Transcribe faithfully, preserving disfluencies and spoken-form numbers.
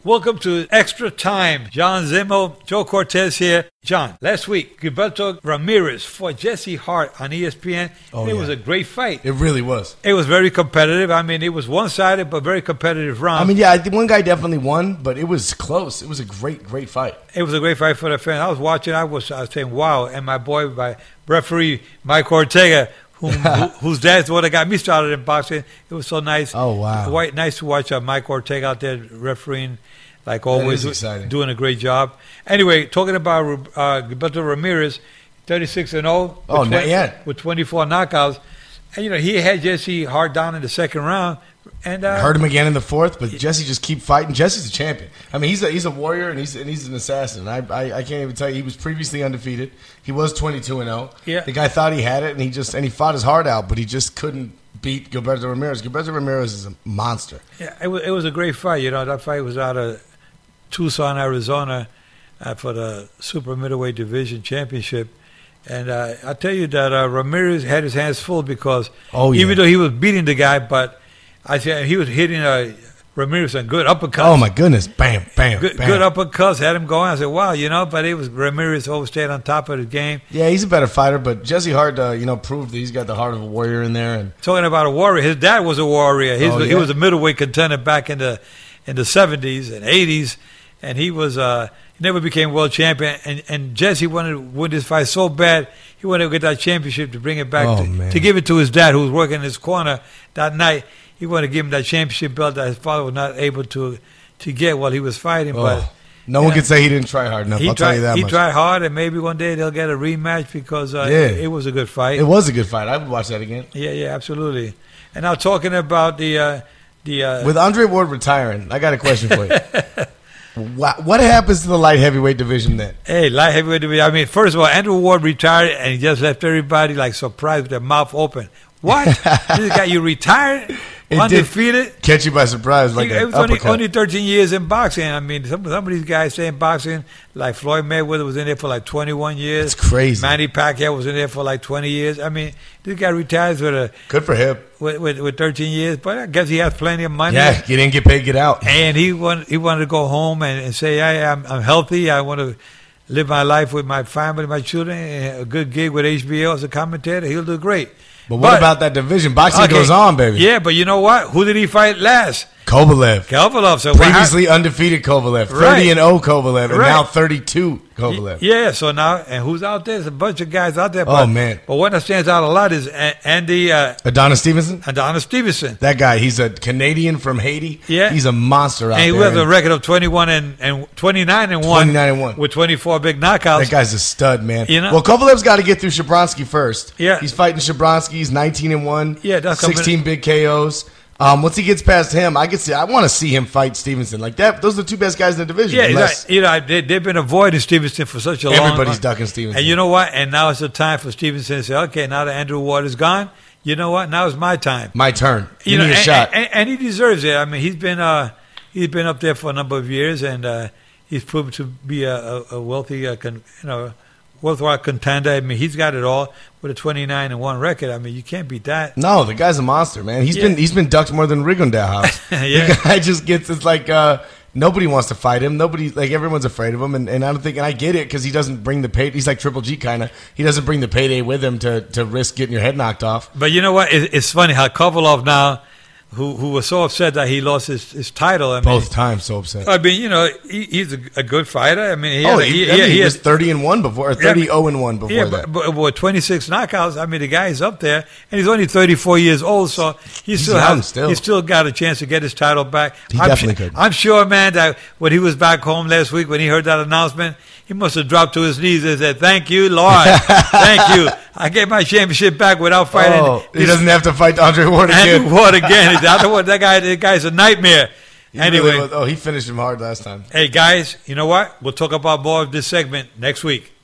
Welcome to Extra Time. John Zimmo, Joe Cortez here. John, last week, Gilberto Ramirez fought Jesse Hart on E S P N. Oh, it yeah. was a great fight. It really was. It was very competitive. I mean, it was one-sided, but very competitive round. I mean, yeah, I think one guy definitely won, but it was close. It was a great, great fight. It was a great fight for the fans. I was watching. I was, I was saying, wow. And my boy, my referee, Mike Ortega, whom, who, whose dad's the one that got me started in boxing. It was so nice. Oh, wow. Quite nice to watch uh, Mike Ortega out there refereeing. Like always, doing a great job. Anyway, talking about uh, Gilberto Ramirez, thirty-six and oh. Oh, with, yeah. with twenty-four knockouts. And, you know, he had Jesse Hart down in the second round. And uh, hurt him again in the fourth, but Jesse just keep fighting. Jesse's a champion. I mean, he's a he's a warrior and he's and he's an assassin. I, I I can't even tell you. He was previously undefeated. He was twenty-two and oh. Yeah. The guy thought he had it, and he just and he fought his heart out, but he just couldn't beat Gilberto Ramirez. Gilberto Ramirez is a monster. Yeah, it was it was a great fight. You know, that fight was out of Tucson, Arizona, uh, for the super middleweight division championship. And uh, I tell you that uh, Ramirez had his hands full because oh, yeah. even though he was beating the guy, but I said he was hitting uh, Ramirez some good uppercuts. Oh my goodness! Bam, bam, good, bam. good uppercuts had him going. I said, wow, you know. But it was Ramirez always stayed on top of the game. Yeah, he's a better fighter, but Jesse Hart, uh, you know, proved that he's got the heart of a warrior in there. And talking about a warrior, his dad was a warrior. His, oh, yeah? He was a middleweight contender back in the in the seventies and eighties. And he was uh, he never became world champion. And, and Jesse wanted to win this fight so bad, he wanted to get that championship to bring it back, oh, to, to give it to his dad, who was working in his corner that night. He wanted to give him that championship belt that his father was not able to to get while he was fighting. Oh, but no one can say he didn't try hard enough. I'll tried, tell you that he much. tried hard, and maybe one day they'll get a rematch because uh, yeah. it, it was a good fight. It was a good fight. I would watch that again. Yeah, yeah, absolutely. And now talking about the uh, the uh, with Andre Ward retiring, I got a question for you. What, what happens to the light heavyweight division then? Hey, light heavyweight division. I mean, first of all, Andrew Ward retired, and he just left everybody like surprised with their mouth open. What? This guy, you retired? It Undefeated? Catch you by surprise like he, an It was only, uppercut. only thirteen years in boxing. I mean, some, some of these guys stay in boxing, like Floyd Mayweather was in there for like twenty-one years. It's crazy. Manny Pacquiao was in there for like twenty years. I mean, this guy retires with a good for him with, with, with thirteen years, but I guess he has plenty of money. Yeah, he didn't get paid, get out. And he wanted he wanted to go home and, and say, hey, I'm I'm healthy. I want to live my life with my family, my children. A good gig with H B O as a commentator. He'll do great. But what but, about that division? Boxing okay, goes on, baby. Yeah, but you know what? Who did he fight last? Kovalev. Kovalev. So previously undefeated Kovalev. thirty right. and oh Kovalev, and right. now thirty-two Kovalev. Yeah, so now, and who's out there? There's a bunch of guys out there. Oh, but, man. But one that stands out a lot is Andy... Uh, Adonis Stevenson? Adonis Stevenson. That guy, he's a Canadian from Haiti. Yeah. He's a monster out and he there. And he has a record of twenty-one and, and twenty-nine and one. twenty-nine and one. With twenty-four big knockouts. That guy's a stud, man. You know? Well, Kovalev's got to get through Shabransky first. Yeah. He's fighting Shabransky. He's nineteen and one. Yeah, that's sixteen coming. big K Os. Um, once he gets past him, I can see. I want to see him fight Stevenson like that. Those are the two best guys in the division. Yeah, unless, you know, they, they've been avoiding Stevenson for such a long time. Everybody's ducking Stevenson. And you know what? And now it's the time for Stevenson to say, okay, now that Andrew Ward is gone, you know what? Now it's my time. My turn. Give you me know, a and, shot. And, and he deserves it. I mean, he's been uh, he's been up there for a number of years, and uh, he's proven to be a, a, a wealthy, uh, con, you know, worthwhile contender. I mean, he's got it all with a twenty-nine and one record. I mean, you can't beat that. No, the guy's a monster, man. He's Yeah. been he's been ducked more than Rigondeaux House. Yeah. The guy just gets it's like uh, nobody wants to fight him. Nobody like everyone's afraid of him, and, and I don't think and I get it because he doesn't bring the pay. He's like Triple G kind of. He doesn't bring the payday with him to to risk getting your head knocked off. But you know what? It, it's funny how Kovalev now, who who was so upset that he lost his, his title. I mean, Both times, so upset. I mean, you know, he, he's a, a good fighter. I mean, he oh, had, he, he, I mean, he, he he was has, thirty and one before, or thirty zero and one before yeah, that. but, but with twenty-six knockouts, I mean, the guy is up there, and he's only thirty-four years old, so he He's still young has, still. he still got a chance to get his title back. He I'm definitely su- could. I'm sure, man, that when he was back home last week, when he heard that announcement, he must have dropped to his knees and said, "Thank you, Lord, thank you. I get my championship back without fighting." Oh, he doesn't have to fight Andre Ward again. Andrew Ward again. The other one, that guy, that guy's a nightmare. He Anyway, really was- oh, he finished him hard last time. hey guys, you know what? We'll talk about more of this segment next week.